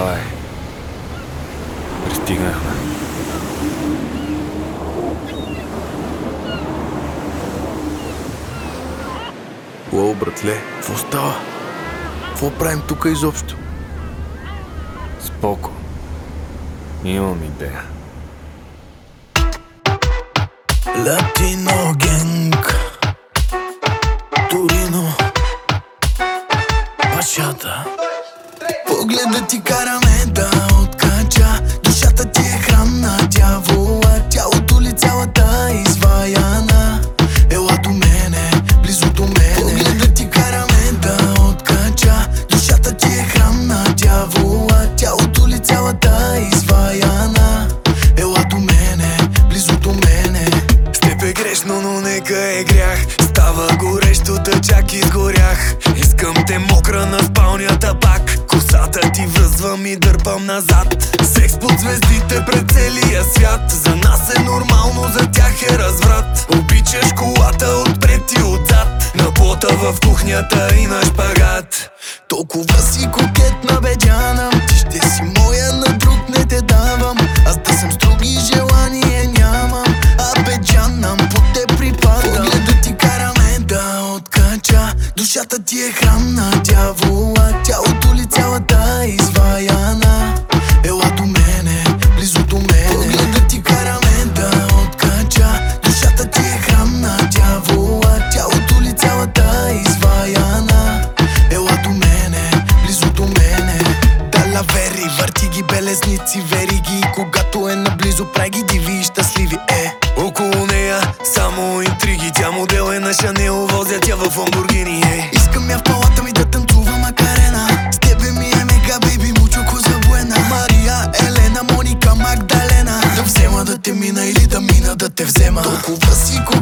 Давай. Пристигнахме. Лоу, братле, какво става? Какво правим тук изобщо? Споко. Имам идея. Латино генг, Торино, Пашата. Погледът ти кара ме да откача. Душата ти е храм на дявола. Тялото ли цялата изваяна. Ела до мене, близо до мене. Погледът ти кара ме да откача. Душата ти е храм на дявола. Тялото ли цялата изваяна. Ела до мене, близо до мене. С теб е грешно, но нека е грях. Става горещо, чак изгорях. Искам те мокра на спалнята пак. Косата ти връзвам и дърпам назад. Секс под звездите пред целия свят. За нас е нормално, за тях е разврат. Обичаш колата отпред и отзад. На плота в кухнята и на шпагат. Толкова си кокетна, бе, Джана. Ти ще си моя, на друг не те давам. Аз да съм строг и желание нямам. А, бе, Джана, по те припадам. Погледът ти кара ме да откача. Душата ти е храм на дявола. Тялото ли цялата изваяна. Ела до мене, близо до мене. Погледът ти кара ме да откача. Душата ти е храм на дявола. Тялото ли цялата изваяна. Ела до мене, близо до мене. Дала вери, върти ги белезници, вериги. Когато е наблизо, прави ги диви и щастливи, Около нея само интриги. Тя модел е на Шанел, возят я в Ламборгини, Искам я в палата ми да танцува Макарена. С тебе ми е мега, бейби, мучо коза буена. Мария, Елена, Моника, Магдалена. Да взема да те мина или да мина да те взема. Толкова си